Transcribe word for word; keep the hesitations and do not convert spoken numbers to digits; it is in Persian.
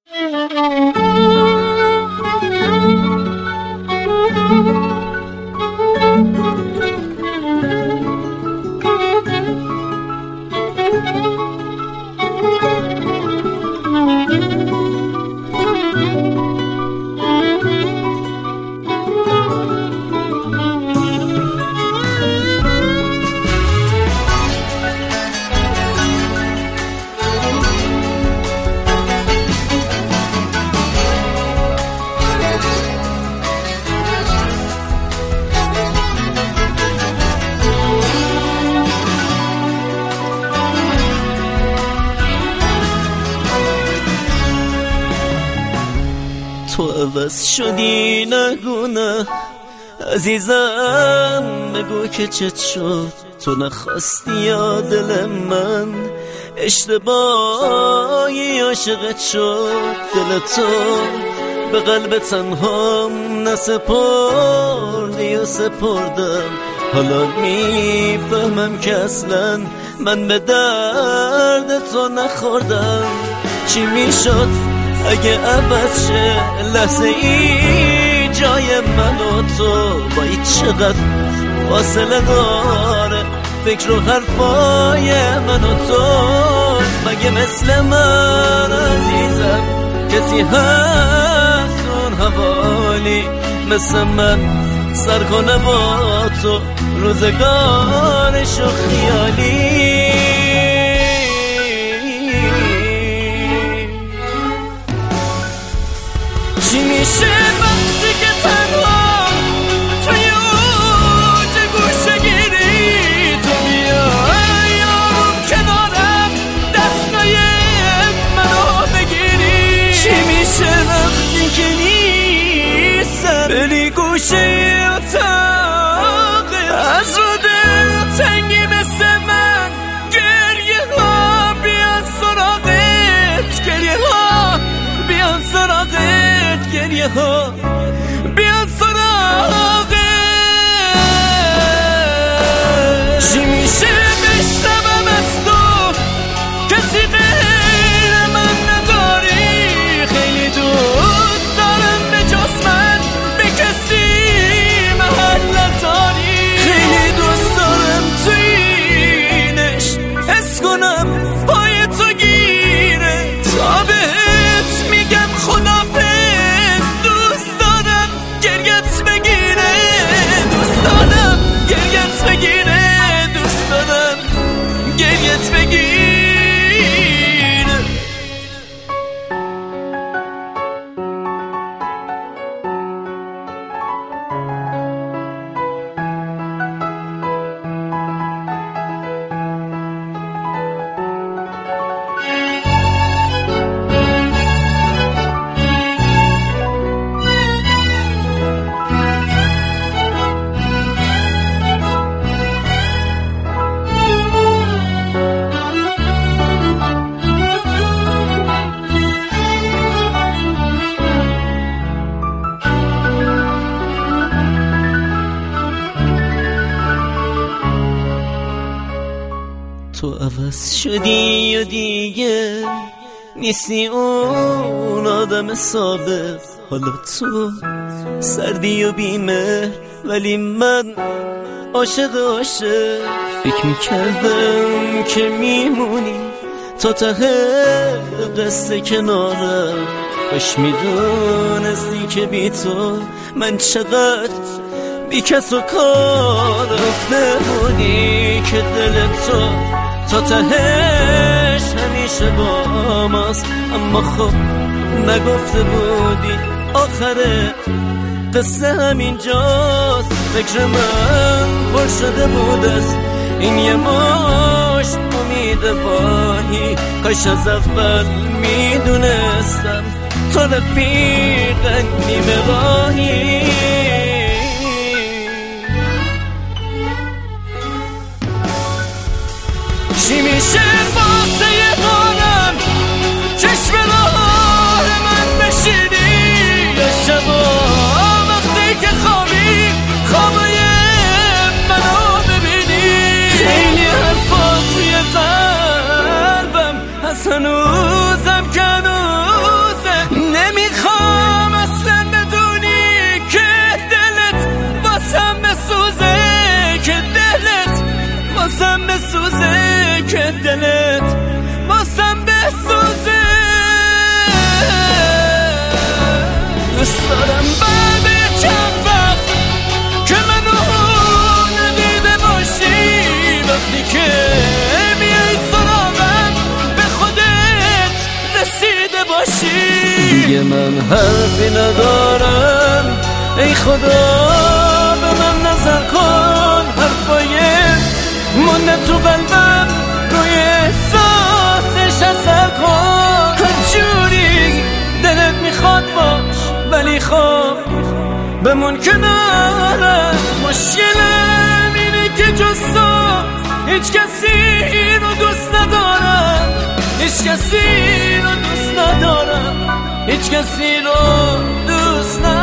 تو عوض شدی نگونه عزیزم، بگو که چت شد. تو نخواستی یا دل من اشتباهی عاشقت شد. دل تو به قلب تنهام نسپردی و سپردم. حالا میفهمم که اصلا من به درد تو نخوردم. چی میشد اگه عوض شه لحظه ای جای من و تو؟ باید چقدر فاصله داره فکر و حرفای من و تو. مگه مثل من عزیزم کسی هست اون حوالی مثل من سر کنه با تو روزگارش و خیالی؟ چی میشه وقتی که تنها توی اوج گوشه گیری تو بیای یارم کنارم دستای منو بگیری؟ چی میشه وقتی که نیستم بری گوشه اتاق از رو دل تنگی مثل من؟ گریه ها بیان سراغت، گریه ها بیان سراغت، گریه ها بیان سراغت. چی میشه بشنوم از تو کسی غیر من نداری؟ خیلی دوست دارم به جز من به کسی محل نذاری. خیلی دوست دارم توینش حس کنم پای تو گیره تا بهت میگم خدا بگیره. تو عوض شدی و دیگه نیستی اون آدم سابق. حالا تو سردی و بیمهر ولی من عاشق عاشق. فکر میکردم که میمونی تا ته قصه کنارم. کاش میدونستی که بی تو من چقدر بی کس و کار رفته بودی. که دل تو تا تهش همیشه با ماست، اما خب نگفته بودی آخره قصه همینجاست. فکر من پر شده بود از این یه مشت امید واهی. کاش از اول میدونستم تو رفیق نیمه راهی. چی میشه واسه حالم چشم راه من بشینی؟ یه شبا وقتی که خوابی خوابای منو ببینی؟ خیلی حرفا توی قلبم هست هنوزم که هنوزه دیگه من حرفی ندارم. ای خدا به من نظر کن، حرفای مونده تو قلبم روی احساسش اثر کن. هرجوری دلت میخواد باش ولی خب بمون کنارم. مشکلم اینه که جز تو هیچ کسی رو دوست ندارم، هیچ کسی رو دوست ندارم، هیچ کسی رو دوست ندارم.